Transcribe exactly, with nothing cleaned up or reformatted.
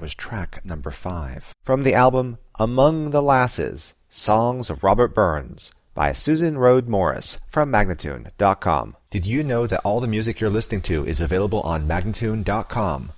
was track number five. From the album Among the Lasses, Songs of Robert Burns, by Susan Rhodes Morris from Magnatune dot com. Did you know that all the music you're listening to is available on Magnatune dot com?